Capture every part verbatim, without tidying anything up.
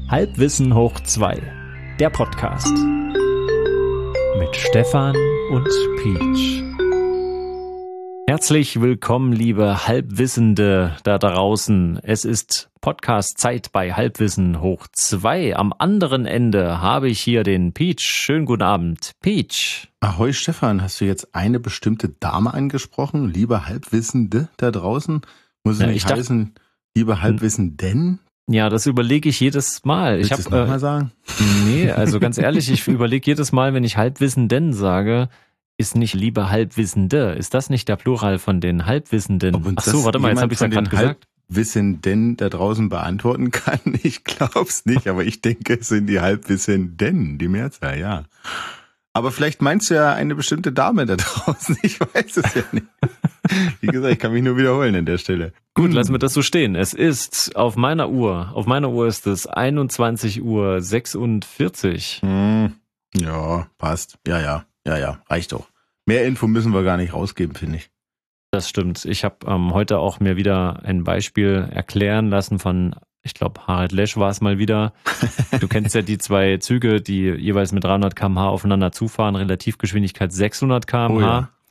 Halbwissen hoch zwei, der Podcast mit Stefan und Peach. Herzlich willkommen, liebe Halbwissende da draußen. Es ist Podcast-Zeit bei Halbwissen hoch zwei. Am anderen Ende habe ich hier den Peach. Schönen guten Abend, Peach. Ahoi Stefan, hast du jetzt eine bestimmte Dame angesprochen? Liebe Halbwissende da draußen? Muss es Ja, nicht ich dachte- heißen, liebe Halbwissenden? Ja, das überlege ich jedes Mal. Willst Ich du es habe nochmal sagen? Nee, also ganz ehrlich, ich überlege jedes Mal, wenn ich Halbwissenden sage, ist nicht liebe Halbwissende. Ist das nicht der Plural von den Halbwissenden? Ob uns Ach so, warte mal, jetzt habe ich es ja gerade gesagt. Halbwissenden da draußen beantworten kann? Ich glaub's nicht, aber ich denke, es sind die Halbwissenden, die Mehrzahl, ja. Aber vielleicht meinst du ja eine bestimmte Dame da draußen, ich weiß es ja nicht. Wie gesagt, ich kann mich nur wiederholen an der Stelle. Gut, lassen wir das so stehen. Es ist auf meiner Uhr, auf meiner Uhr ist es einundzwanzig Uhr sechsundvierzig. Hm, ja, passt. Ja, ja, ja, ja, reicht doch. Mehr Info müssen wir gar nicht rausgeben, finde ich. Das stimmt. Ich habe ähm, heute auch mir wieder ein Beispiel erklären lassen von, ich glaube, Harald Lesch war es mal wieder. Du kennst ja die zwei Züge, die jeweils mit dreihundert Kilometer pro Stunde aufeinander zufahren, Relativgeschwindigkeit sechshundert Kilometer pro Stunde. Oh ja.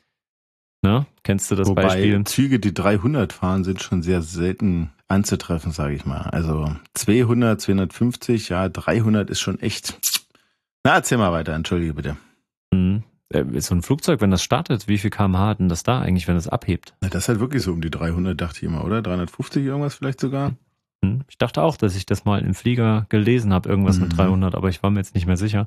Ne? Kennst du das Wobei Beispiel? Züge, die dreihundert fahren, sind schon sehr selten anzutreffen, sage ich mal. Also zweihundert, zweihundertfünfzig, ja, dreihundert ist schon echt. Na, erzähl mal weiter, entschuldige bitte. Mhm. Äh, So ein Flugzeug, wenn das startet, wie viel Kilometer pro Stunde hat denn das da eigentlich, wenn es abhebt? Na, das ist halt wirklich so um die dreihundert, dachte ich immer, oder? dreihundertfünfzig irgendwas vielleicht sogar? Hm? Ich dachte auch, dass ich das mal im Flieger gelesen habe, irgendwas Mhm. mit dreihundert, aber ich war mir jetzt nicht mehr sicher.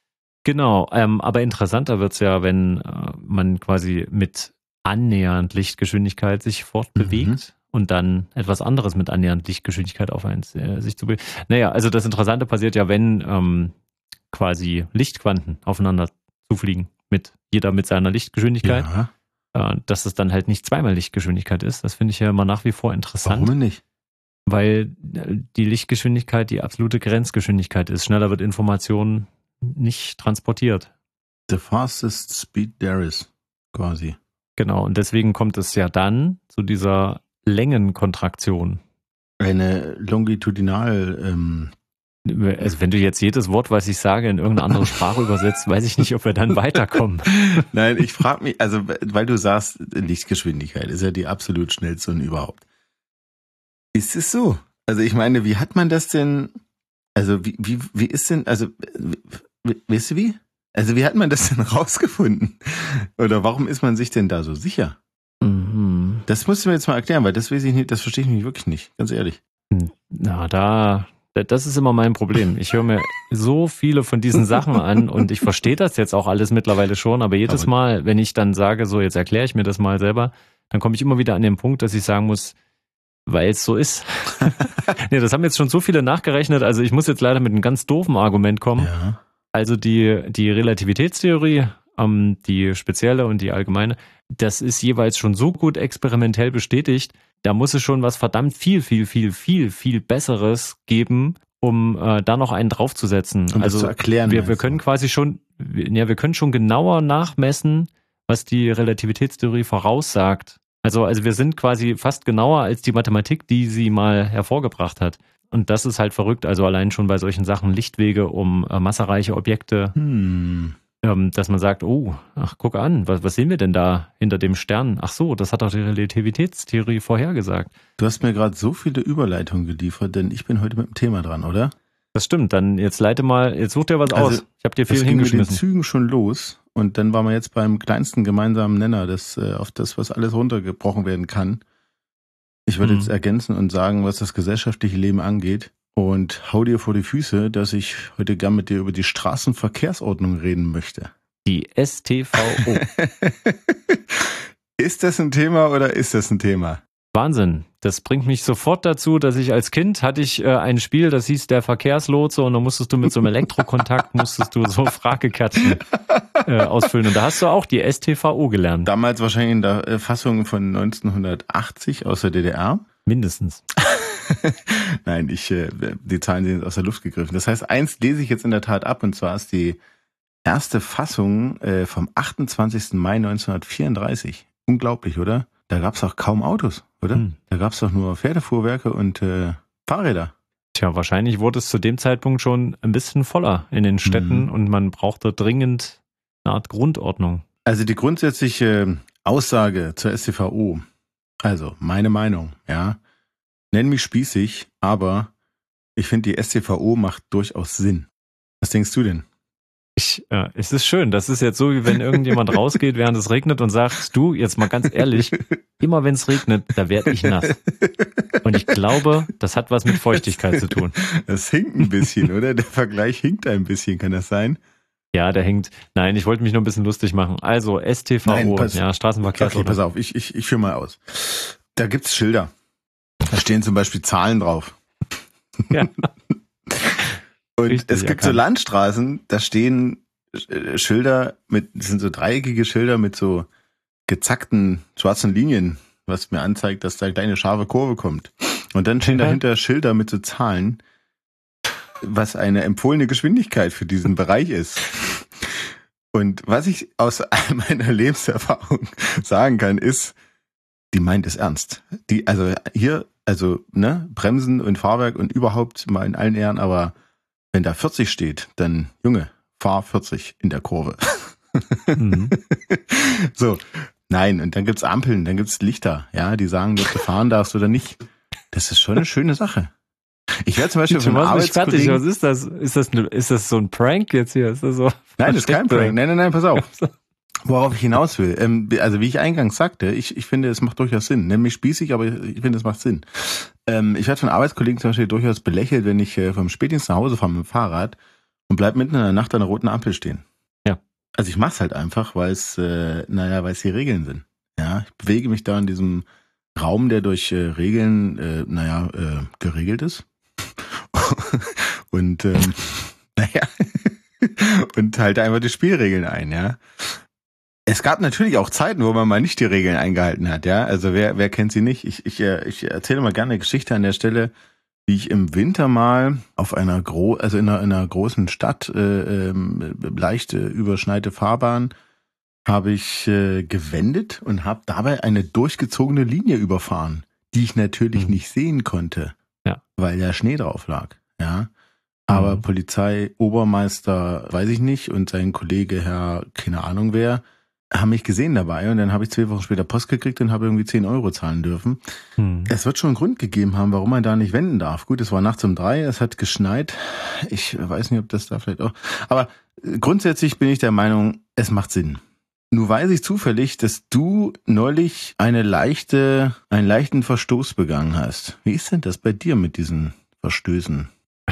Genau, ähm, aber interessanter wird's ja, wenn äh, man quasi mit annähernd Lichtgeschwindigkeit sich fortbewegt Mhm. und dann etwas anderes mit annähernd Lichtgeschwindigkeit auf ein, äh, sich zu bewegen. Naja, also das Interessante passiert ja, wenn ähm, quasi Lichtquanten aufeinander zufliegen, mit jeder mit seiner Lichtgeschwindigkeit, Ja, äh, dass es dann halt nicht zweimal Lichtgeschwindigkeit ist. Das finde ich ja immer nach wie vor interessant. warum denn nicht? Weil die Lichtgeschwindigkeit die absolute Grenzgeschwindigkeit ist. Schneller wird Information nicht transportiert. The fastest speed there is, quasi. Genau, und deswegen kommt es ja dann zu dieser Längenkontraktion. Eine longitudinal, ähm, Also wenn du jetzt jedes Wort, was ich sage, in irgendeine andere Sprache übersetzt, weiß ich nicht, ob wir dann weiterkommen. Nein, ich frage mich, also weil du sagst, Lichtgeschwindigkeit ist ja die absolut schnellste und überhaupt. Ist es so? Also ich meine, wie hat man das denn, also wie, wie, wie ist denn, also wie, weißt du wie? Also wie hat man das denn rausgefunden? Oder warum ist man sich denn da so sicher? Mhm. Das musst du mir jetzt mal erklären, weil das weiß ich nicht, das verstehe ich mich wirklich nicht, ganz ehrlich. Na, da, das ist immer mein Problem. Ich höre mir so viele von diesen Sachen an und ich verstehe das jetzt auch alles mittlerweile schon, aber jedes Aber- Mal, wenn ich dann sage, so jetzt erkläre ich mir das mal selber, dann komme ich immer wieder an den Punkt, dass ich sagen muss, weil es so ist. Nee, das haben jetzt schon so viele nachgerechnet, also ich muss jetzt leider mit einem ganz doofen Argument kommen. Ja. Also die, die Relativitätstheorie, ähm, die spezielle und die allgemeine, das ist jeweils schon so gut experimentell bestätigt, da muss es schon was verdammt viel, viel, viel, viel, viel Besseres geben, um äh, da noch einen draufzusetzen. Um also das zu erklären. wir, wir meinst du? können quasi schon, ja, wir können schon genauer nachmessen, was die Relativitätstheorie voraussagt. Also, also wir sind quasi fast genauer als die Mathematik, die sie mal hervorgebracht hat. Und das ist halt verrückt, also allein schon bei solchen Sachen Lichtwege um äh, massereiche Objekte, Hm. ähm, dass man sagt, oh, ach guck an, was, was sehen wir denn da hinter dem Stern? Ach so, das hat doch die Relativitätstheorie vorhergesagt. Du hast mir gerade so viele Überleitungen geliefert, denn ich bin heute mit dem Thema dran, oder? Das stimmt, dann jetzt leite mal, jetzt such dir was Also, aus. Ich habe dir viel Das ging mit den hingeschmissen. Zügen schon los und dann waren wir jetzt beim kleinsten gemeinsamen Nenner, das, äh, auf das, was alles runtergebrochen werden kann. Ich würde Mhm. jetzt ergänzen und sagen, was das gesellschaftliche Leben angeht und hau dir vor die Füße, dass ich heute gern mit dir über die Straßenverkehrsordnung reden möchte. Die S T V O. Ist das ein Thema oder ist das ein Thema? Wahnsinn. Das bringt mich sofort dazu, dass ich als Kind hatte ich äh, ein Spiel, das hieß der Verkehrslotse und da musstest du mit so einem Elektrokontakt, musstest du so Fragekärtchen äh, ausfüllen und da hast du auch die S T V O gelernt. Damals wahrscheinlich in der äh, Fassung von neunzehnhundertachtzig aus der D D R. Mindestens. Nein, ich, äh, die Zahlen sind aus der Luft gegriffen. Das heißt, eins lese ich jetzt in der Tat ab und zwar ist die erste Fassung äh, vom achtundzwanzigsten Mai neunzehnhundertvierunddreißig. Unglaublich, oder? Da gab's auch kaum Autos, oder? Hm. Da gab's doch nur Pferdefuhrwerke und äh, Fahrräder. Tja, wahrscheinlich wurde es zu dem Zeitpunkt schon ein bisschen voller in den Städten Mhm. und man brauchte dringend eine Art Grundordnung. Also die grundsätzliche Aussage zur S T V O, also meine Meinung, ja, nenn mich spießig, aber ich finde, die S T V O macht durchaus Sinn. Was denkst du denn? Ich, äh, es ist schön. Das ist jetzt so, wie wenn irgendjemand rausgeht, während es regnet und sagt, du, jetzt mal ganz ehrlich, immer wenn es regnet, da werde ich nass. Und ich glaube, das hat was mit Feuchtigkeit zu tun. Das hinkt ein bisschen, oder? Der Vergleich hinkt ein bisschen, kann das sein? Ja, der hängt. Nein, ich wollte mich nur ein bisschen lustig machen. Also S T V O, Nein, pass, ja, Straßenverkehrs. Okay, pass auf, ich, ich, ich führe mal aus. Da gibt's Schilder. Da stehen zum Beispiel Zahlen drauf. Ja. Und Richtig es gibt erkannt. so Landstraßen, da stehen äh, Schilder mit, das sind so dreieckige Schilder mit so gezackten schwarzen Linien, was mir anzeigt, dass da eine kleine scharfe Kurve kommt. Und dann stehen Ja. dahinter Schilder mit so Zahlen, was eine empfohlene Geschwindigkeit für diesen Bereich ist. Und was ich aus meiner Lebenserfahrung sagen kann, ist, die meint es ernst. Die, also hier, also, ne, Bremsen und Fahrwerk und überhaupt mal in allen Ehren, aber wenn da vierzig steht, dann, Junge, fahr vierzig in der Kurve. Mhm. So, nein, und dann gibt's Ampeln, dann gibt's Lichter, ja, die sagen, ob du fahren darfst oder nicht. Das ist schon eine schöne Sache. Ich werde zum Beispiel Du von machst mich fertig. Was Arbeitskollegen... ist das? Ist das, ne- ist das so ein Prank jetzt hier? Ist das so? Nein, das ist kein versteckte- Prank. Nein, nein, nein, pass auf. Worauf ich hinaus will. Ähm, also wie ich eingangs sagte, ich, ich finde, es macht durchaus Sinn. Nenn mich spießig, aber ich finde, es macht Sinn. Ähm, ich werde von Arbeitskollegen zum Beispiel durchaus belächelt, wenn ich äh, vom Spätdienst nach Hause fahre mit dem Fahrrad und bleib mitten in der Nacht an einer roten Ampel stehen. Ja. Also ich mach's halt einfach, weil es, äh, naja, weil es die Regeln sind. Ja, ich bewege mich da in diesem Raum, der durch äh, Regeln, äh, naja, äh, geregelt ist. Und ähm, naja, und halte einfach die Spielregeln ein, ja. Es gab natürlich auch Zeiten, wo man mal nicht die Regeln eingehalten hat, ja. Also wer wer kennt sie nicht? Ich ich äh, ich erzähle mal gerne eine Geschichte an der Stelle, wie ich im Winter mal auf einer gro also in einer, in einer großen Stadt äh, ähm, leicht äh, überschneite Fahrbahn habe ich äh, gewendet und habe dabei eine durchgezogene Linie überfahren, die ich natürlich Mhm. nicht sehen konnte, Ja. weil da Schnee drauf lag, ja. Aber Mhm. Polizei, Obermeister, weiß ich nicht, und sein Kollege, Herr, keine Ahnung wer, haben mich gesehen dabei und dann habe ich zwei Wochen später Post gekriegt und habe irgendwie zehn Euro zahlen dürfen. Hm. Es wird schon einen Grund gegeben haben, warum man da nicht wenden darf. Gut, es war nachts um drei, es hat geschneit. Ich weiß nicht, ob das da vielleicht auch... Aber grundsätzlich bin ich der Meinung, es macht Sinn. Nur weiß ich zufällig, dass du neulich eine leichte, einen leichten Verstoß begangen hast. Wie ist denn das bei dir mit diesen Verstößen?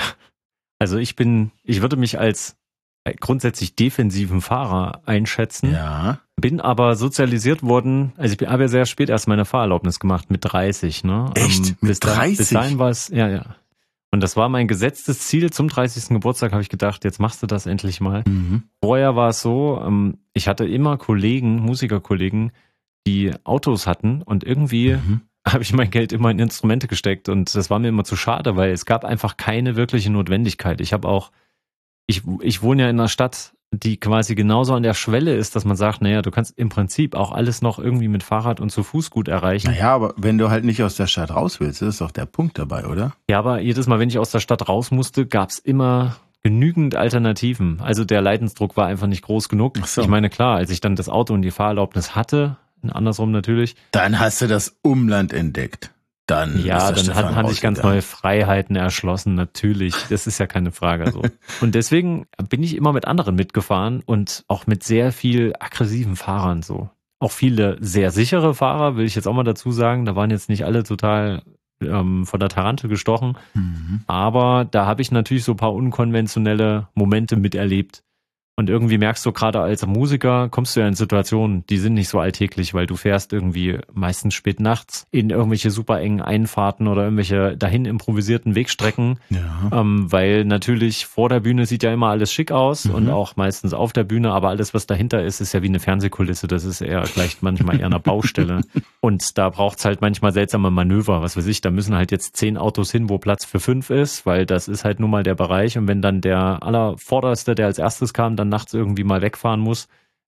Also ich bin, ich würde mich als grundsätzlich defensiven Fahrer einschätzen, Ja. bin aber sozialisiert worden, also ich habe ja sehr spät erst meine Fahrerlaubnis gemacht, mit dreißig, ne? Echt? Ähm, Mit bis dahin- dreißig? Bis dahin war es, ja, ja. Und das war mein gesetztes Ziel. Zum dreißigsten Geburtstag habe ich gedacht, jetzt machst du das endlich mal. Mhm. Vorher war es so, ähm, ich hatte immer Kollegen, Musikerkollegen, die Autos hatten und irgendwie Mhm. habe ich mein Geld immer in Instrumente gesteckt und das war mir immer zu schade, weil es gab einfach keine wirkliche Notwendigkeit. Ich habe auch, ich, ich wohne ja in einer Stadt, die quasi genauso an der Schwelle ist, dass man sagt, naja, du kannst im Prinzip auch alles noch irgendwie mit Fahrrad und zu Fuß gut erreichen. Naja, aber wenn du halt nicht aus der Stadt raus willst, das ist doch der Punkt dabei, oder? Ja, aber jedes Mal, wenn ich aus der Stadt raus musste, gab es immer genügend Alternativen. Also der Leidensdruck war einfach nicht groß genug. Ach so. Ich meine, klar, als ich dann das Auto und die Fahrerlaubnis hatte, andersrum natürlich, Dann hast du das Umland entdeckt. Dann ja, ist der dann Stefan hat, hatte ich ganz rausgegangen. neue Freiheiten erschlossen, natürlich. Das ist ja keine Frage so. Und deswegen bin ich immer mit anderen mitgefahren und auch mit sehr viel aggressiven Fahrern so. Auch viele sehr sichere Fahrer, will ich jetzt auch mal dazu sagen. Da waren jetzt nicht alle total ähm, von der Tarantel gestochen. Mhm. Aber da habe ich natürlich so ein paar unkonventionelle Momente miterlebt. Und irgendwie merkst du, gerade als Musiker kommst du ja in Situationen, die sind nicht so alltäglich, weil du fährst irgendwie meistens spät nachts in irgendwelche super engen Einfahrten oder irgendwelche dahin improvisierten Wegstrecken, Ja. ähm, weil natürlich vor der Bühne sieht ja immer alles schick aus Mhm. und auch meistens auf der Bühne, aber alles, was dahinter ist, ist ja wie eine Fernsehkulisse, das ist eher gleich manchmal eher eine Baustelle. Und da braucht's halt manchmal seltsame Manöver, was weiß ich, da müssen halt jetzt zehn Autos hin, wo Platz für fünf ist, weil das ist halt nun mal der Bereich und wenn dann der allervorderste, der als erstes kam, dann nachts irgendwie mal wegfahren muss,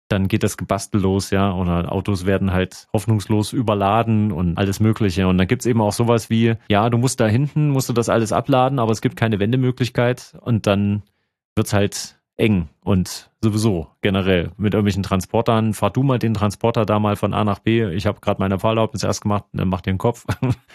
dann geht das Gebastel los, ja, oder Autos werden halt hoffnungslos überladen und alles Mögliche. Und dann gibt's eben auch sowas wie, ja, du musst da hinten, musst du das alles abladen, aber es gibt keine Wendemöglichkeit und dann wird's halt eng und sowieso generell mit irgendwelchen Transportern. Fahr du mal den Transporter da mal von A nach B. Ich habe gerade meine Fahrerlaubnis erst gemacht, dann mach den Kopf.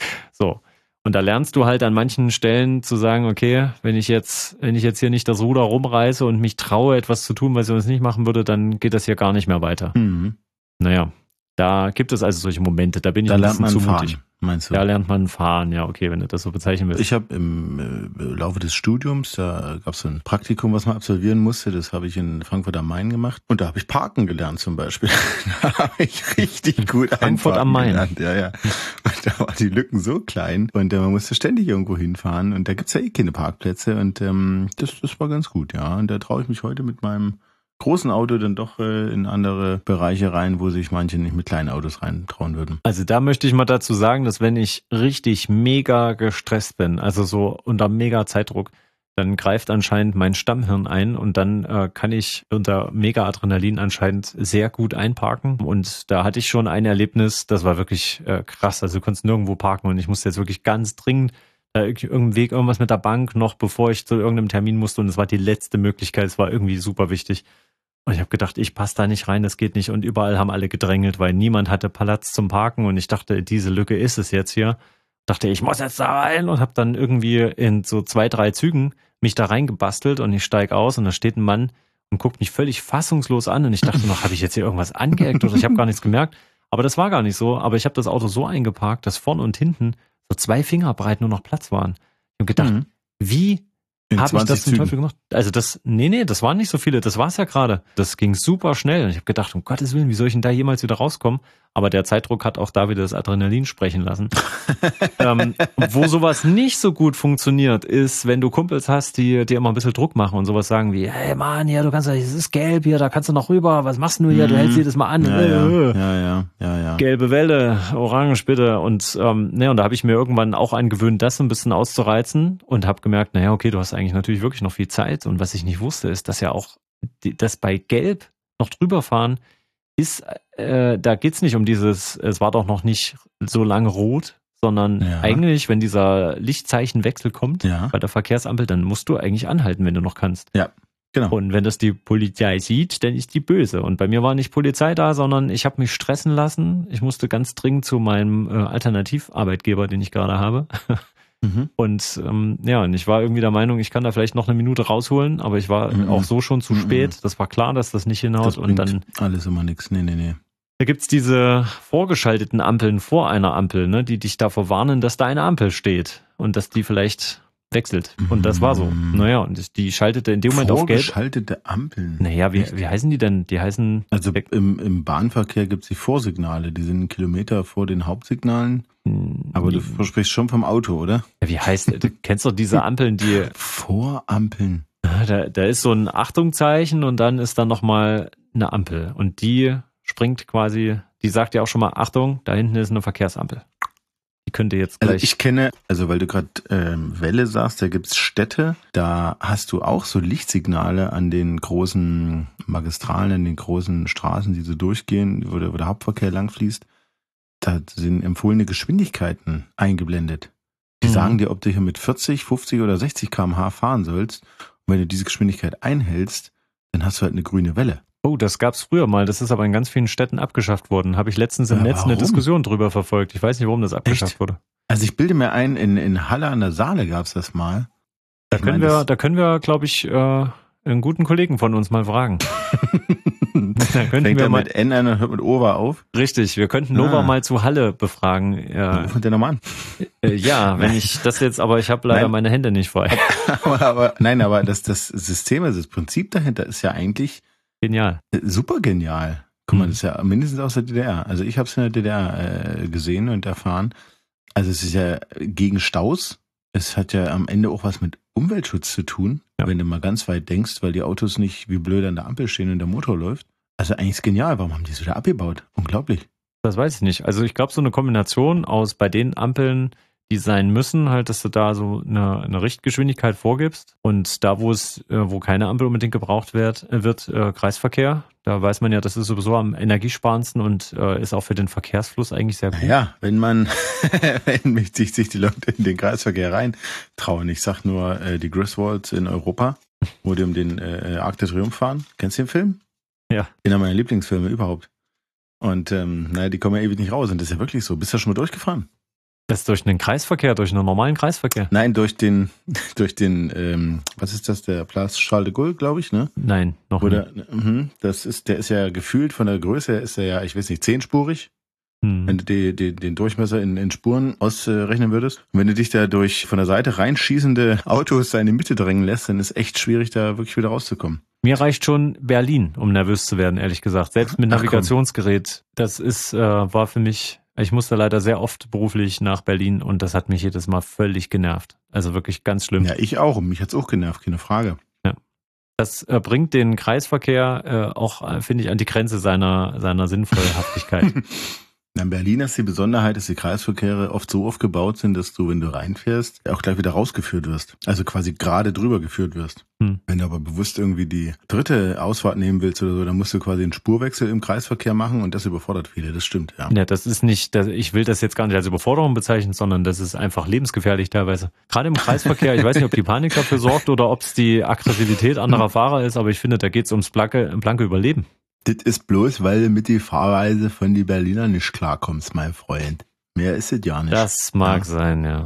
So. Und da lernst du halt an manchen Stellen zu sagen, okay, wenn ich jetzt, wenn ich jetzt hier nicht das Ruder rumreiße und mich traue, etwas zu tun, was ich sonst nicht machen würde, dann geht das hier gar nicht mehr weiter. Mhm. Naja, da gibt es also solche Momente, da bin ich Da ein lernt bisschen man zu mutig. fahren, meinst du? Da lernt man fahren, ja, okay, wenn du das so bezeichnen willst. Ich habe im äh, Laufe des Studiums, da gab es so ein Praktikum, was man absolvieren musste. Das habe ich in Frankfurt am Main gemacht. Und da habe ich Parken gelernt zum Beispiel. Da habe ich richtig gut Frankfurt am Main. gelernt. Ja, ja. Und da waren die Lücken so klein und äh, man musste ständig irgendwo hinfahren. Und da gibt's ja eh keine Parkplätze. Und ähm, das, das war ganz gut, ja. Und da traue ich mich heute mit meinem großen Auto dann doch äh, in andere Bereiche rein, wo sich manche nicht mit kleinen Autos reintrauen würden. Also da möchte ich mal dazu sagen, dass wenn ich richtig mega gestresst bin, also so unter mega Zeitdruck, dann greift anscheinend mein Stammhirn ein und dann äh, kann ich unter mega Adrenalin anscheinend sehr gut einparken. Und da hatte ich schon ein Erlebnis, das war wirklich äh, krass. Also du konntest nirgendwo parken und ich musste jetzt wirklich ganz dringend äh, irgendeinen Weg, irgendwas mit der Bank noch, bevor ich zu irgendeinem Termin musste und es war die letzte Möglichkeit, es war irgendwie super wichtig. Und ich habe gedacht, ich passe da nicht rein, das geht nicht. Und überall haben alle gedrängelt, weil niemand hatte Platz zum Parken. Und ich dachte, diese Lücke ist es jetzt hier. Dachte, ich muss jetzt da rein und habe dann irgendwie in so zwei, drei Zügen mich da reingebastelt und ich steige aus und da steht ein Mann und guckt mich völlig fassungslos an. Und ich dachte noch, habe ich jetzt hier irgendwas angeeckt oder ich habe gar nichts gemerkt. Aber das war gar nicht so. Aber ich habe das Auto so eingeparkt, dass vorne und hinten so zwei Finger breit nur noch Platz waren. Ich habe gedacht, Mhm. wie habe ich das zum Zügen. Teufel gemacht? Also das, nee, nee, das waren nicht so viele, das war's ja gerade. Das ging super schnell und ich habe gedacht, um Gottes Willen, wie soll ich denn da jemals wieder rauskommen? Aber der Zeitdruck hat auch da wieder das Adrenalin sprechen lassen. ähm, wo sowas nicht so gut funktioniert, ist, wenn du Kumpels hast, die dir immer ein bisschen Druck machen und sowas sagen wie, hey Mann, hier, du kannst ja, es ist gelb hier, da kannst du noch rüber, was machst du hier, du hältst dir das mal an. Ja, ja, ja, ja, ja, ja. Gelbe Welle, orange bitte. Und ähm, ne, und da habe ich mir irgendwann auch angewöhnt, das ein bisschen auszureizen und habe gemerkt, naja, okay, du hast eigentlich natürlich wirklich noch viel Zeit. Und was ich nicht wusste, ist, dass ja auch die, das bei Gelb noch drüber fahren ist, äh, da geht's nicht um dieses, es war doch noch nicht so lange rot, sondern Ja. eigentlich, wenn dieser Lichtzeichenwechsel kommt Ja. bei der Verkehrsampel, dann musst du eigentlich anhalten, wenn du noch kannst. Ja, genau. Und wenn das die Polizei sieht, dann ist die böse. Und bei mir war nicht Polizei da, sondern ich habe mich stressen lassen. Ich musste ganz dringend zu meinem äh, Alternativarbeitgeber, den ich gerade habe. Mhm. Und ähm, ja, und ich war irgendwie der Meinung, ich kann da vielleicht noch eine Minute rausholen, aber ich war Mhm. auch so schon zu Mhm. spät. Das war klar, dass das nicht hinhaut. Das Und bringt dann alles immer nichts. Nee, nee, nee. da gibt's diese vorgeschalteten Ampeln vor einer Ampel, ne, die dich davor warnen, dass da eine Ampel steht und dass die vielleicht wechselt. Und das war so. Mhm. Naja, und die schaltete in dem Moment auf gelb. Vorgeschaltete Ampeln. Naja, wie, wie heißen die denn? Die heißen, Also im, im Bahnverkehr gibt es die Vorsignale, die sind einen Kilometer vor den Hauptsignalen. Aber du sprichst schon vom Auto, oder? ja, wie heißt, du kennst doch diese Ampeln, die, Vorampeln. da, da ist so ein Achtungszeichen und dann ist dann nochmal eine Ampel. Und die springt quasi, die sagt ja auch schon mal, Achtung, da hinten ist eine Verkehrsampel. Die könnte jetzt Also gleich. ich kenne, also weil du gerade ähm, Welle sagst, da gibt's Städte, da hast du auch so Lichtsignale an den großen Magistralen, an den großen Straßen, die so durchgehen, wo der, wo der Hauptverkehr langfließt. Da sind empfohlene Geschwindigkeiten eingeblendet. Die Mhm. sagen dir, ob du hier mit vierzig, fünfzig oder sechzig Kilometer pro Stunde fahren sollst. Und wenn du diese Geschwindigkeit einhältst, dann hast du halt eine grüne Welle. Oh, das gab's früher mal. Das ist aber in ganz vielen Städten abgeschafft worden. Habe ich letztens im Ja, Netz eine warum? Diskussion drüber verfolgt. Ich weiß nicht, warum das abgeschafft Echt? wurde. Also ich bilde mir ein, in, in Halle an der Saale gab's das mal. Da Ich können meine, wir, das- da können wir, glaube ich, äh, einen guten Kollegen von uns mal fragen. Da könnten Fängt wir er mal, mit N an und hört mit Ova auf. richtig, wir könnten Nova Ah. mal zu Halle befragen. Dann Ja, rufen wir nochmal an. äh, ja, wenn ich das jetzt, aber ich habe leider Nein. meine Hände nicht frei. aber, aber nein, aber das, das System, also das Prinzip dahinter ist ja eigentlich Genial. äh, super genial. Guck mal, Mhm. das ist ja mindestens aus der D D R. Also ich habe es in der D D R äh, gesehen und erfahren. Also es ist ja gegen Staus. Es hat ja am Ende auch was mit Umweltschutz zu tun, Ja. wenn du mal ganz weit denkst, weil die Autos nicht wie blöd an der Ampel stehen und der Motor läuft. Also eigentlich ist genial. Warum haben die es wieder abgebaut? Unglaublich. Das weiß ich nicht. Also ich glaube, so eine Kombination aus bei den Ampeln, die sein müssen, halt, dass du da so eine, eine Richtgeschwindigkeit vorgibst. Und da, wo es, äh, wo keine Ampel unbedingt gebraucht wird, wird äh, Kreisverkehr. Da weiß man ja, das ist sowieso am energiesparendsten und äh, ist auch für den Verkehrsfluss eigentlich sehr gut. Ja, wenn man, wenn sich, sich die Leute in den Kreisverkehr rein trauen. Ich sag nur äh, die Griswolds in Europa, wo die um den äh, Arc de Triomphe fahren. Kennst du den Film? Ja. Einer meiner Lieblingsfilme überhaupt. Und ähm, naja, die kommen ja ewig nicht raus. Und das ist ja wirklich so. Bist du ja schon mal durchgefahren? Das durch einen Kreisverkehr, durch einen normalen Kreisverkehr? Nein, durch den, durch den, ähm, was ist das, der Place Charles de Gaulle, glaube ich, ne? Nein, noch Oder, nicht. mh, das ist, der ist ja gefühlt von der Größe, her ist er ja, ich weiß nicht, zehnspurig. Hm. Wenn du die, die, den Durchmesser in, in Spuren ausrechnen würdest. Und wenn du dich da durch von der Seite reinschießende Autos da in die Mitte drängen lässt, dann ist echt schwierig, da wirklich wieder rauszukommen. Mir reicht schon Berlin, um nervös zu werden, ehrlich gesagt. Selbst mit Ach, Navigationsgerät. Das ist, äh, war für mich, ich musste leider sehr oft beruflich nach Berlin und das hat mich jedes Mal völlig genervt. Also wirklich ganz schlimm. Ja, ich auch. Und mich hat's auch genervt, keine Frage. Ja. Das äh, bringt den Kreisverkehr äh, auch, äh, finde ich, an die Grenze seiner, seiner Sinnvollhaftigkeit. In Berlin ist die Besonderheit, dass die Kreisverkehre oft so aufgebaut sind, dass du, wenn du reinfährst, auch gleich wieder rausgeführt wirst. Also quasi gerade drüber geführt wirst. Hm. Wenn du aber bewusst irgendwie die dritte Ausfahrt nehmen willst oder so, dann musst du quasi einen Spurwechsel im Kreisverkehr machen und das überfordert viele. Das stimmt, ja. Ja, das ist nicht, das, ich will das jetzt gar nicht als Überforderung bezeichnen, sondern das ist einfach lebensgefährlich teilweise. Gerade im Kreisverkehr, ich weiß nicht, ob die Panik dafür sorgt oder ob es die Aggressivität anderer Fahrer ist, aber ich finde, da geht es ums blanke, blanke Überleben. Das ist bloß, weil du mit die Fahrweise von die Berliner nicht klarkommst, mein Freund. Mehr ist es ja nicht. Das mag ja sein, ja.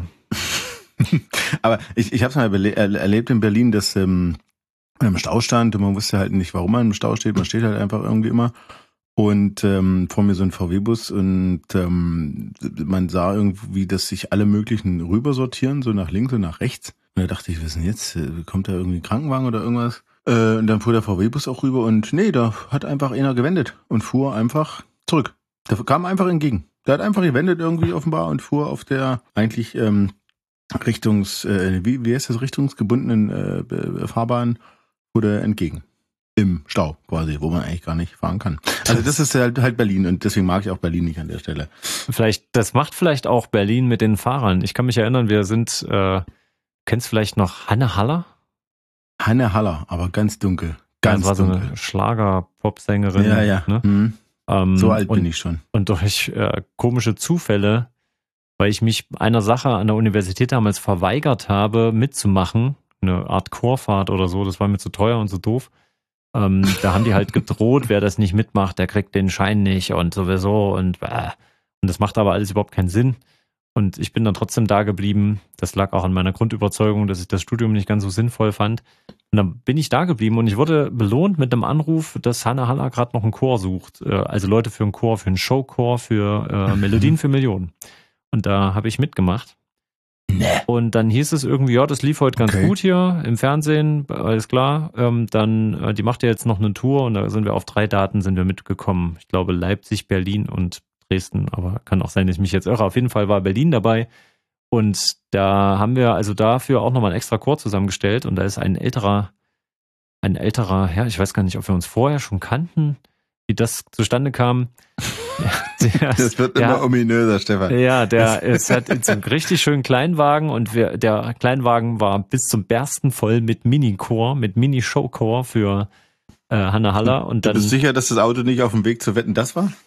Aber ich, ich habe es mal erle- erlebt in Berlin, dass ähm, man im Stau stand und man wusste halt nicht, warum man im Stau steht. Man steht halt einfach irgendwie immer. Und ähm, vor mir so ein V W-Bus und ähm, man sah irgendwie, dass sich alle möglichen rüber sortieren, so nach links und nach rechts. Und da dachte ich, was ist denn jetzt? Kommt da irgendwie ein Krankenwagen oder irgendwas? Äh, und dann fuhr der V W-Bus auch rüber und nee, da hat einfach einer gewendet und fuhr einfach zurück. Der kam einfach entgegen. Der hat einfach gewendet irgendwie offenbar und fuhr auf der eigentlich ähm, Richtungs, äh, wie, wie heißt das, richtungsgebundenen äh, Fahrbahn, fuhr der entgegen. Im Stau quasi, wo man eigentlich gar nicht fahren kann. Also das ist halt, halt Berlin und deswegen mag ich auch Berlin nicht an der Stelle. Vielleicht, das macht vielleicht auch Berlin mit den Fahrern. Ich kann mich erinnern, wir sind, äh, kennst vielleicht noch Hanne Haller? Hanne Haller, aber ganz dunkel. Ganz das war dunkel. So eine Schlager-Pop-Sängerin. Ja, ja. Ne? Mhm. Ähm, so alt und, bin ich schon. Und durch äh, komische Zufälle, weil ich mich einer Sache an der Universität damals verweigert habe, mitzumachen, eine Art Chorfahrt oder so, das war mir zu teuer und zu doof. Ähm, da haben die halt gedroht, wer das nicht mitmacht, der kriegt den Schein nicht und sowieso und äh, und das macht aber alles überhaupt keinen Sinn. Und ich bin dann trotzdem da geblieben. Das lag auch an meiner Grundüberzeugung, dass ich das Studium nicht ganz so sinnvoll fand. Und dann bin ich da geblieben und ich wurde belohnt mit einem Anruf, dass Hanne Haller gerade noch einen Chor sucht. Also Leute für einen Chor, für einen Showchor, für äh, Melodien für Millionen. Und da habe ich mitgemacht. Nee. Und dann hieß es irgendwie, ja, das lief heute ganz Okay. gut hier im Fernsehen, alles klar. Ähm, dann, äh, die macht ja jetzt noch eine Tour und da sind wir auf drei Daten sind wir mitgekommen. Ich glaube Leipzig, Berlin und Dresden, aber kann auch sein, dass ich mich jetzt irre. Auf jeden Fall war Berlin dabei und da haben wir also dafür auch nochmal einen extra Chor zusammengestellt und da ist ein älterer, ein älterer Herr, ich weiß gar nicht, ob wir uns vorher schon kannten, wie das zustande kam. Der, Das wird der, immer ominöser, Stefan. Ja, der ist halt in so einem richtig schönen Kleinwagen und wir, der Kleinwagen war bis zum Bersten voll mit Mini-Chor, mit Mini-Show-Chor für äh, Hanne Haller. Und dann, du bist sicher, dass das Auto nicht auf dem Weg zu Wetten, das war?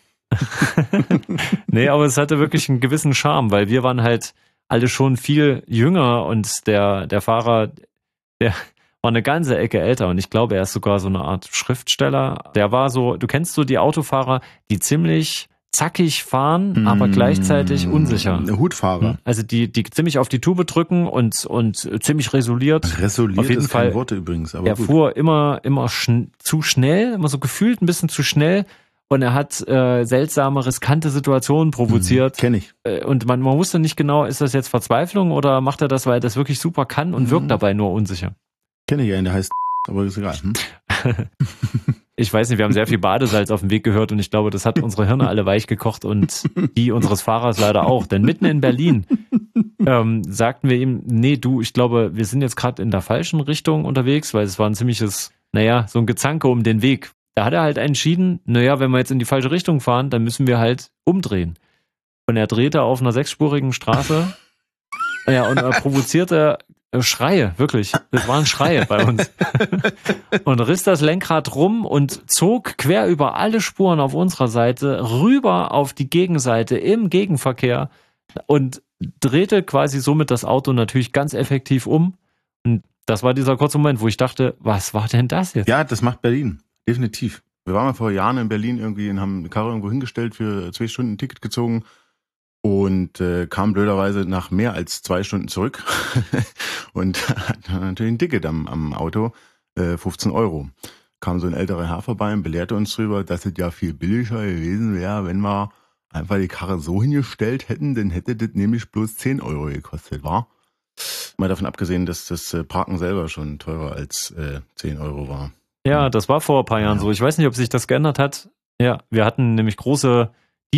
Nee, aber es hatte wirklich einen gewissen Charme, weil wir waren halt alle schon viel jünger und der, der Fahrer, der war eine ganze Ecke älter und ich glaube, er ist sogar so eine Art Schriftsteller. Der war so, du kennst so die Autofahrer, die ziemlich zackig fahren, mm, aber gleichzeitig unsicher. Hutfahrer. Also die, die ziemlich auf die Tube drücken und, und ziemlich resoliert. Resoliert auf jeden ist Fall, kein Wort übrigens. Aber er gut. fuhr immer, immer schn- zu schnell, immer so gefühlt ein bisschen zu schnell. Und er hat äh, seltsame, riskante Situationen provoziert. Mhm, kenn ich. Äh, und man, man wusste nicht genau, ist das jetzt Verzweiflung oder macht er das, weil er das wirklich super kann und Mhm. wirkt dabei nur unsicher. Kenne ich einen, der heißt, aber ist egal. Hm? Ich weiß nicht, wir haben sehr viel Badesalz auf dem Weg gehört und ich glaube, das hat unsere Hirne alle weich gekocht und die unseres Fahrers leider auch. Denn mitten in Berlin ähm, sagten wir ihm, nee, du, ich glaube, wir sind jetzt gerade in der falschen Richtung unterwegs, weil es war ein ziemliches, naja, so ein Gezanke um den Weg. Da hat er halt entschieden, naja, wenn wir jetzt in die falsche Richtung fahren, dann müssen wir halt umdrehen. Und er drehte auf einer sechsspurigen Straße Ja, und er provozierte Schreie, wirklich. Das waren Schreie bei uns. Und riss das Lenkrad rum und zog quer über alle Spuren auf unserer Seite rüber auf die Gegenseite im Gegenverkehr und drehte quasi somit das Auto natürlich ganz effektiv um. Und das war dieser kurze Moment, wo ich dachte, was war denn das jetzt? Ja, das macht Berlin. Definitiv. Wir waren mal vor Jahren in Berlin irgendwie und haben eine Karre irgendwo hingestellt, für zwei Stunden ein Ticket gezogen und äh, kamen blöderweise nach mehr als zwei Stunden zurück und hatten natürlich ein Ticket am, am Auto, äh, fünfzehn Euro. Kam so ein älterer Herr vorbei und belehrte uns drüber, dass es ja viel billiger gewesen wäre, wenn wir einfach die Karre so hingestellt hätten, dann hätte das nämlich bloß zehn Euro gekostet, war? Mal davon abgesehen, dass das äh, Parken selber schon teurer als äh, zehn Euro war. Ja, das war vor ein paar Jahren Ja. so. Ich weiß nicht, ob sich das geändert hat. Ja, wir hatten nämlich große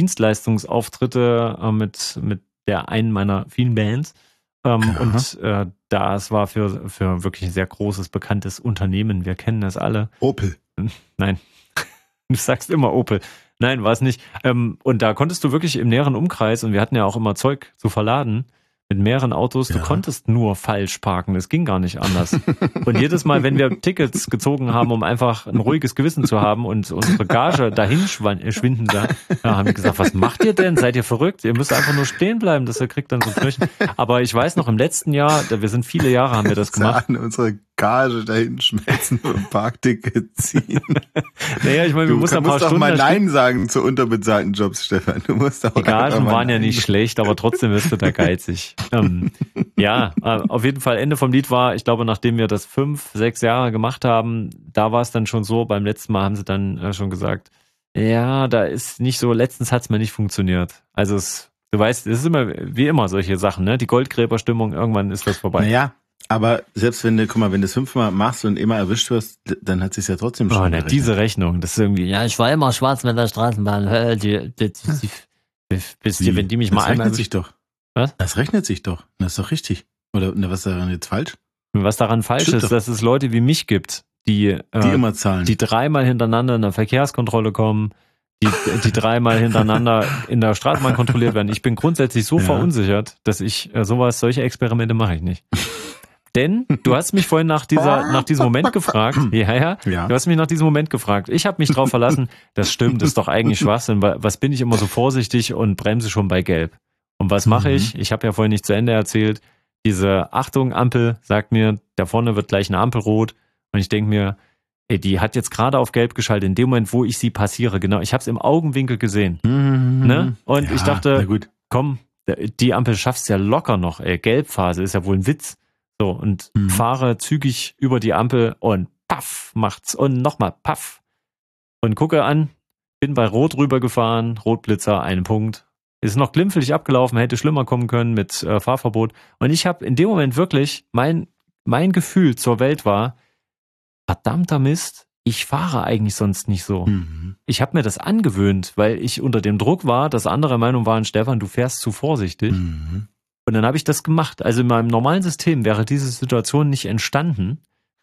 Dienstleistungsauftritte äh, mit, mit der einen meiner vielen Bands. Ähm, Aha. und äh, das war für, für wirklich ein sehr großes, bekanntes Unternehmen. Wir kennen das alle. Opel. Nein, du sagst immer Opel. Nein, war es nicht. Ähm, und da konntest du wirklich im näheren Umkreis, und wir hatten ja auch immer Zeug zu verladen, mit mehreren Autos, du Ja. konntest nur falsch parken, das ging gar nicht anders. Und jedes Mal, wenn wir Tickets gezogen haben, um einfach ein ruhiges Gewissen zu haben und unsere Gage dahin schwan- schwinden sah, ja, haben wir gesagt, was macht ihr denn? Seid ihr verrückt? Ihr müsst einfach nur stehen bleiben, dass ihr kriegt dann so ein Knöchchen. Aber ich weiß noch, im letzten Jahr, da- wir sind viele Jahre, haben wir das gemacht. An unsere Gage dahin schmelzen und ein Parkticket ziehen. Naja, ich meine, wir Du mussten ein paar musst doch Stunden mal da stehen. Nein sagen zu unterbezahlten Jobs, Stefan. Du musst auch Die einfach Gagen mal waren ja Nein nicht schlecht, aber trotzdem bist du da geizig. ähm, ja, äh, auf jeden Fall Ende vom Lied war, ich glaube, nachdem wir das fünf, sechs Jahre gemacht haben, da war es dann schon so, beim letzten Mal haben sie dann äh, schon gesagt, ja, da ist nicht so, letztens hat es mal nicht funktioniert. Also es, du weißt, es ist immer, wie immer solche Sachen, ne? Die Goldgräberstimmung, irgendwann ist das vorbei. Naja, aber selbst wenn du, guck mal, wenn du es fünfmal machst und immer erwischt wirst, d- dann hat sich's ja trotzdem schon Oh, ne, gerechnet. diese Rechnung, das ist irgendwie, ja, ich war immer schwarz mit der Straßenbahn. Hä, die, die, die, die, bis die, Wie? wenn die mich das mal einmal rechnet sich doch. Was? Das rechnet sich doch. Das ist doch richtig. Oder na, was ist daran jetzt falsch? Was daran falsch Stimmt ist, doch. dass es Leute wie mich gibt, die, Die äh, immer zahlen. die dreimal hintereinander in der Verkehrskontrolle kommen, die, die dreimal hintereinander in der Straßenbahn kontrolliert werden. Ich bin grundsätzlich so Ja. verunsichert, dass ich äh, sowas, solche Experimente mache ich nicht. Denn du hast mich vorhin nach dieser, nach diesem Moment gefragt. Ja, ja. Ja. Du hast mich nach diesem Moment gefragt. Ich habe mich drauf verlassen. Das stimmt, das ist doch eigentlich Schwachsinn. Wa- Was bin ich immer so vorsichtig und bremse schon bei Gelb? Und was mache Mhm. ich? Ich habe ja vorhin nicht zu Ende erzählt. Diese Achtung, Ampel sagt mir, da vorne wird gleich eine Ampel rot. Und ich denke mir, ey, die hat jetzt gerade auf Gelb geschaltet, in dem Moment, wo ich sie passiere. Genau, ich habe es im Augenwinkel gesehen. Mhm. Ne? Und ich dachte, na gut. komm, die Ampel schaffst ja locker noch, ey. Gelbphase ist ja wohl ein Witz. So, und Mhm. fahre zügig über die Ampel und paff, macht's und nochmal paff. Und gucke an, bin bei Rot rübergefahren, Rotblitzer, einen Punkt. Ist noch glimpflich abgelaufen, hätte schlimmer kommen können mit äh, Fahrverbot. Und ich habe in dem Moment wirklich, mein, mein Gefühl zur Welt war, verdammter Mist, ich fahre eigentlich sonst nicht so. Mhm. Ich habe mir das angewöhnt, weil ich unter dem Druck war, dass andere Meinung waren, Stefan, du fährst zu vorsichtig. Mhm. Und dann habe ich das gemacht. Also in meinem normalen System wäre diese Situation nicht entstanden.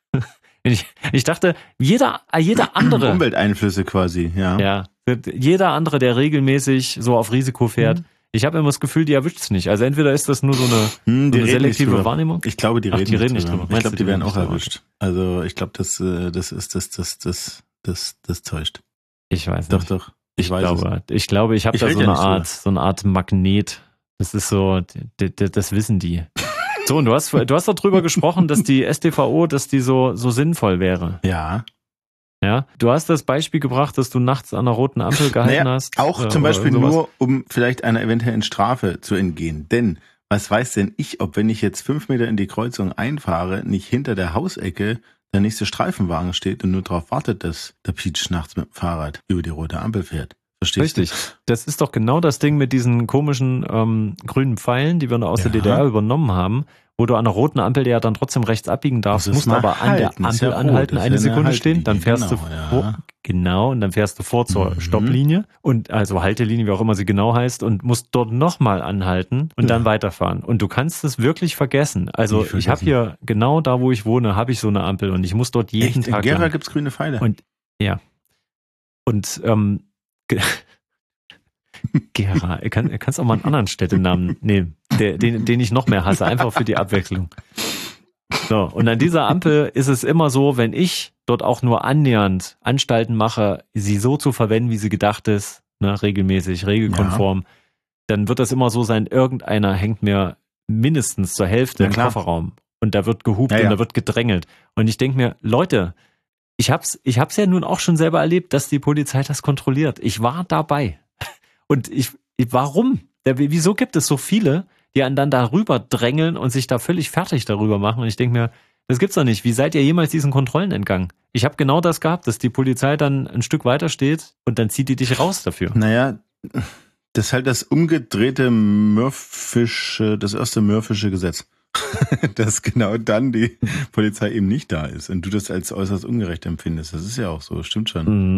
ich, ich dachte, jeder, jeder andere, Umwelteinflüsse quasi, ja. ja, jeder andere, der regelmäßig so auf Risiko fährt, Mhm. ich habe immer das Gefühl, die erwischt es nicht. Also entweder ist das nur so eine, Hm, so eine reden nicht selektive drüber. Wahrnehmung. Ich glaube, die Ach, reden, die reden nicht drüber. Ich Meinst glaube, du, die werden reden auch nicht drüber? erwischt. Also ich glaube, das, äh, das ist das, das, das, das, das täuscht. Ich weiß Doch, nicht. doch. Ich, glaube, ich glaube, ich habe Ich da rede so ja eine nicht drüber. Art, so eine Art Magnet. Das ist so, d- d- das wissen die. So, und du hast, du hast doch drüber gesprochen, dass die S T V O, dass die so, so sinnvoll wäre. Ja. Ja, du hast das Beispiel gebracht, dass du nachts an einer roten Ampel gehalten Naja, hast. auch äh, zum oder Beispiel sowas. nur, um vielleicht einer eventuellen Strafe zu entgehen. Denn was weiß denn ich, ob wenn ich jetzt fünf Meter in die Kreuzung einfahre, nicht hinter der Hausecke der nächste Streifenwagen steht und nur darauf wartet, dass der Pietsch nachts mit dem Fahrrad über die rote Ampel fährt. Verstehst Richtig. Das ist doch genau das Ding mit diesen komischen ähm, grünen Pfeilen, die wir noch aus Ja. der D D R übernommen haben, wo du an einer roten Ampel ja dann trotzdem rechts abbiegen darfst, Muss es musst mal aber an der halten, ist Ampel ja rot, anhalten, ist eine ja eine Sekunde stehen, dann Haltlinie, fährst du genau, ja. vor, genau, und dann fährst du vor zur Mhm. Stopplinie und also Haltelinie, wie auch immer sie genau heißt, und musst dort nochmal anhalten und Ja. dann weiterfahren. Und du kannst es wirklich vergessen. Also Nicht ich habe vergessen. hier, genau da, wo ich wohne, habe ich so eine Ampel und ich muss dort du? jeden Echt? In Tag Gera lang. gibt's grüne Pfeile. Und ja. Und ähm, ge- Gera. Du kann, kannst auch mal einen anderen Städtenamen nehmen, der, den, den ich noch mehr hasse, einfach für die Abwechslung. So, und an dieser Ampel ist es immer so, wenn ich dort auch nur annähernd Anstalten mache, sie so zu verwenden, wie sie gedacht ist, ne, regelmäßig, regelkonform, ja. Dann wird das immer so sein, irgendeiner hängt mir mindestens zur Hälfte ja, im klar. Kofferraum und da wird gehupt ja, ja. und da wird gedrängelt. Und ich denke mir, Leute, ich hab's, ich hab's ja nun auch schon selber erlebt, dass die Polizei das kontrolliert. Ich war dabei. Und ich, ich warum? Der, wieso gibt es so viele, die einen dann darüber drängeln und sich da völlig fertig darüber machen? Und ich denke mir, das gibt's doch nicht. Wie seid ihr jemals diesen Kontrollen entgangen? Ich habe genau das gehabt, dass die Polizei dann ein Stück weiter steht und dann zieht die dich raus dafür. Naja, das ist halt das umgedrehte Murphische, das erste Murphische Gesetz. Dass genau dann die Polizei eben nicht da ist und du das als äußerst ungerecht empfindest. Das ist ja auch so, stimmt schon. Mm.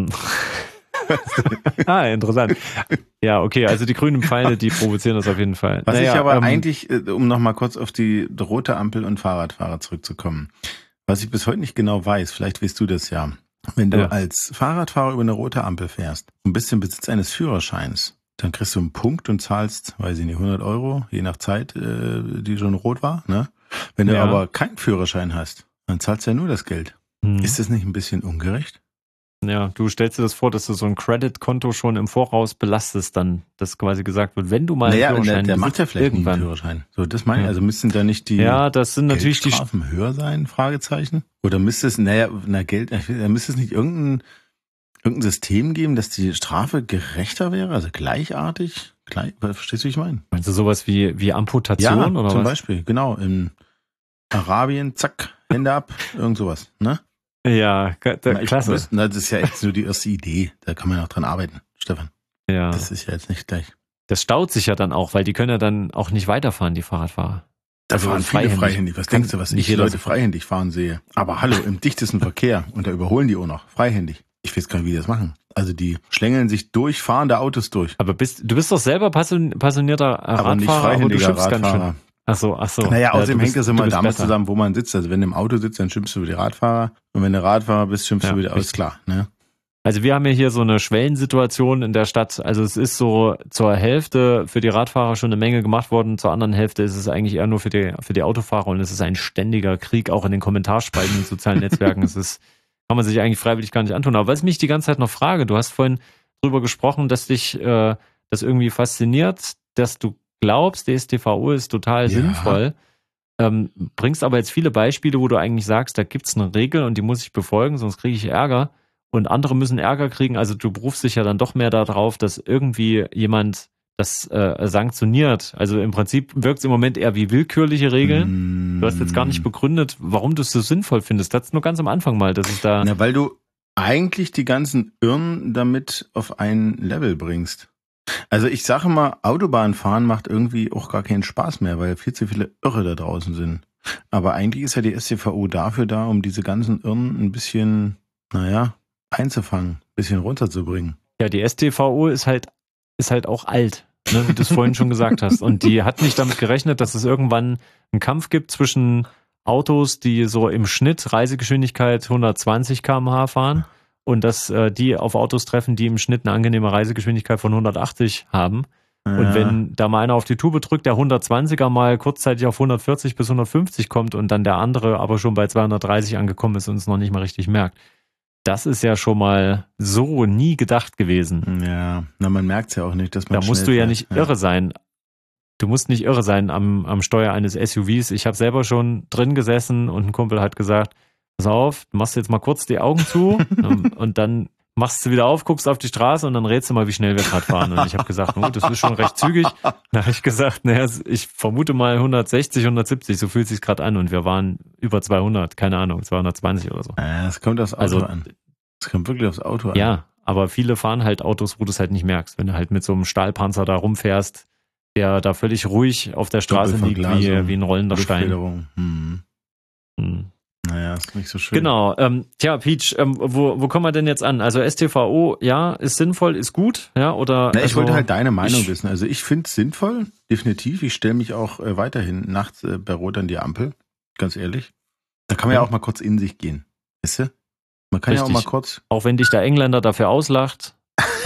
Ah, interessant. Ja, okay, also die grünen Pfeile, die provozieren das auf jeden Fall. Was naja, ich aber ähm, eigentlich, um nochmal kurz auf die rote Ampel und Fahrradfahrer zurückzukommen, was ich bis heute nicht genau weiß, vielleicht weißt du das ja, wenn du ja. als Fahrradfahrer über eine rote Ampel fährst und bist im Besitz eines Führerscheins, dann kriegst du einen Punkt und zahlst, weiß ich nicht, hundert Euro, je nach Zeit, die schon rot war. Ne? Wenn du ja. aber keinen Führerschein hast, dann zahlst du ja nur das Geld. Hm. Ist das nicht ein bisschen ungerecht? Ja, du stellst dir das vor, dass du so ein Credit-Konto schon im Voraus belastest, dann, dass quasi gesagt wird, wenn du mal einen naja, Führerschein der, der macht ja vielleicht irgendwann einen Führerschein. So, das meine ich. Ja. Also müssten da nicht die ja, das sind natürlich die Strafen höher sein? Fragezeichen. Oder müsste es, naja, na Geld, müsste es nicht irgendein irgendein System geben, dass die Strafe gerechter wäre, also gleichartig? Gleich, verstehst du, wie ich meine? Meinst du sowas wie wie Amputation ja, oder zum was? Beispiel, genau. In Arabien, zack, Hände ab, irgend sowas, ne? Ja, da, na, klasse. Wüsste, na, das ist ja jetzt nur die erste Idee. Da kann man ja auch dran arbeiten, Stefan. Ja. Das ist ja jetzt nicht gleich. Das staut sich ja dann auch, weil die können ja dann auch nicht weiterfahren, die Fahrradfahrer. Da also fahren viele freihändig. freihändig. Was denkst du, was ich Leute so freihändig fahren sehe? Aber hallo, im dichtesten Verkehr. Und da überholen die auch noch. Freihändig. Ich weiß gar nicht, wie die das machen. Also die schlängeln sich durch, fahren da Autos durch. Aber bist, du bist doch selber passion, passionierter Radfahrer. Aber nicht freihändiger Radfahrer. Ach so, ach so. Naja, außerdem ja, hängt das immer damit besser. zusammen, wo man sitzt. Also wenn du im Auto sitzt, dann schimpfst du über die Radfahrer. Und wenn du Radfahrer bist, schimpfst ja, du über die Autos. Klar, ne? Also wir haben ja hier so eine Schwellensituation in der Stadt. Also es ist so zur Hälfte für die Radfahrer schon eine Menge gemacht worden. Zur anderen Hälfte ist es eigentlich eher nur für die, für die Autofahrer. Und es ist ein ständiger Krieg, auch in den Kommentarspalten in sozialen Netzwerken. Es ist, kann man sich eigentlich freiwillig gar nicht antun. Aber was ich mich die ganze Zeit noch frage, du hast vorhin drüber gesprochen, dass dich äh, das irgendwie fasziniert, dass du glaubst, D S T V O ist total ja. sinnvoll, ähm, bringst aber jetzt viele Beispiele, wo du eigentlich sagst, da gibt's eine Regel und die muss ich befolgen, sonst kriege ich Ärger und andere müssen Ärger kriegen, also du berufst dich ja dann doch mehr darauf, dass irgendwie jemand das äh, sanktioniert. Also im Prinzip wirkt es im Moment eher wie willkürliche Regeln. Mm. Du hast jetzt gar nicht begründet, warum du es so sinnvoll findest. Das nur ganz am Anfang mal, dass es da... Na, weil du eigentlich die ganzen Irren damit auf ein Level bringst. Also ich sage mal, Autobahnfahren macht irgendwie auch gar keinen Spaß mehr, weil viel zu viele Irre da draußen sind. Aber eigentlich ist ja die S T V O dafür da, um diese ganzen Irren ein bisschen, naja, einzufangen, ein bisschen runterzubringen. Ja, die S T V O ist halt, ist halt auch alt, ne, wie du es vorhin schon gesagt hast. Und die hat nicht damit gerechnet, dass es irgendwann einen Kampf gibt zwischen Autos, die so im Schnitt Reisegeschwindigkeit hundertzwanzig Kilometer pro Stunde fahren. Und dass äh, die auf Autos treffen, die im Schnitt eine angenehme Reisegeschwindigkeit von hundertachtzig haben. Ja. Und wenn da mal einer auf die Tube drückt, der hundertzwanziger mal kurzzeitig auf hundertvierzig bis hundertfünfzig kommt und dann der andere aber schon bei zweihundertdreißig angekommen ist und es noch nicht mal richtig merkt. Das ist ja schon mal so nie gedacht gewesen. Ja, na man merkt es ja auch nicht, dass man Da musst du ja nicht ja. irre sein. Du musst nicht irre sein am, am Steuer eines S U Vs. Ich habe selber schon drin gesessen und ein Kumpel hat gesagt, pass auf, du machst jetzt mal kurz die Augen zu und dann machst du wieder auf, guckst auf die Straße und dann rätst du mal, wie schnell wir gerade fahren. Und ich habe gesagt, oh, das ist schon recht zügig. Da habe ich gesagt, naja, ich vermute mal hundertsechzig, hundertsiebzig, so fühlt es sich gerade an. Und wir waren über zweihundert, keine Ahnung, zweihundertzwanzig oder so. Ja, das kommt aufs Auto also, an. Das kommt wirklich aufs Auto an. Ja, aber viele fahren halt Autos, wo du es halt nicht merkst. Wenn du halt mit so einem Stahlpanzer da rumfährst, der da völlig ruhig auf der Straße liegt, wie, wie ein rollender Stein. Hm. Hm. Naja, ist nicht so schön. Genau. Ähm, tja, Peach, ähm, wo, wo kommen wir denn jetzt an? Also S T V O, ja, ist sinnvoll, ist gut, ja, oder? Na, ich also, wollte halt deine Meinung ich, wissen. Also ich finde es sinnvoll, definitiv. Ich stelle mich auch äh, weiterhin nachts äh, bei Rot an die Ampel, ganz ehrlich. Da kann man ja, ja auch mal kurz in sich gehen, weißt du? Man kann richtig. ja auch mal kurz... Auch wenn dich der Engländer dafür auslacht,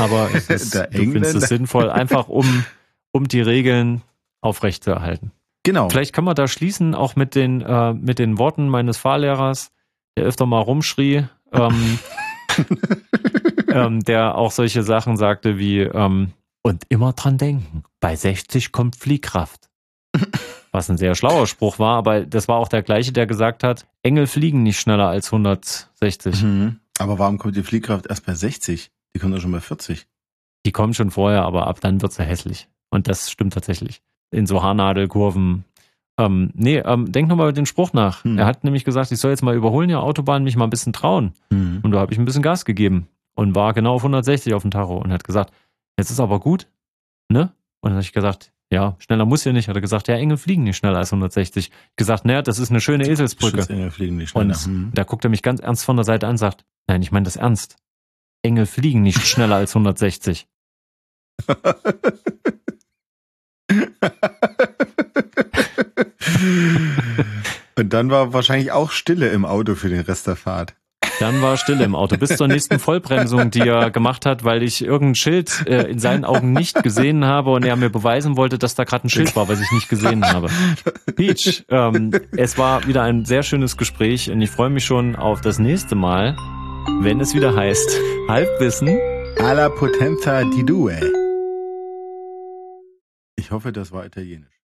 Aber es ist, Der du findest Engländer. es sinnvoll, einfach um, um die Regeln aufrechtzuerhalten. Genau. Vielleicht kann man da schließen, auch mit den, äh, mit den Worten meines Fahrlehrers, der öfter mal rumschrie, ähm, ähm, der auch solche Sachen sagte wie, ähm, und immer dran denken, bei sechzig kommt Fliehkraft. Was ein sehr schlauer Spruch war, aber das war auch der gleiche, der gesagt hat, Engel fliegen nicht schneller als hundertsechzig. Mhm. Aber warum kommt die Fliehkraft erst bei sechzig? Die kommt doch schon bei vierzig. Die kommen schon vorher, aber ab dann wird sie hässlich. Und das stimmt tatsächlich. In so Haarnadelkurven. Ähm, nee, ähm, denk nochmal über den Spruch nach. Hm. Er hat nämlich gesagt, ich soll jetzt mal überholen, ja, Autobahn, mich mal ein bisschen trauen. Mhm. Und da habe ich ein bisschen Gas gegeben und war genau auf hundertsechzig auf dem Tacho und hat gesagt, jetzt ist aber gut, ne? Und dann habe ich gesagt, ja, schneller muss ja nicht. Hat er gesagt, ja, Engel fliegen nicht schneller als hundertsechzig. Ich gesagt, naja, das ist eine schöne Eselsbrücke. Schutzengel fliegen nicht schneller. Und Mhm. da guckt er mich ganz ernst von der Seite an und sagt, nein, ich meine das ernst. Engel fliegen nicht schneller als hundertsechzig. Und dann war wahrscheinlich auch Stille im Auto für den Rest der Fahrt. Dann war Stille im Auto. Bis zur nächsten Vollbremsung, die er gemacht hat, weil ich irgendein Schild äh, in seinen Augen nicht gesehen habe und er mir beweisen wollte, dass da gerade ein Schild war, was ich nicht gesehen habe. Peach, ähm, es war wieder ein sehr schönes Gespräch und ich freue mich schon auf das nächste Mal, wenn es wieder heißt Halbwissen Alla potenza di due. Ich hoffe, das war italienisch.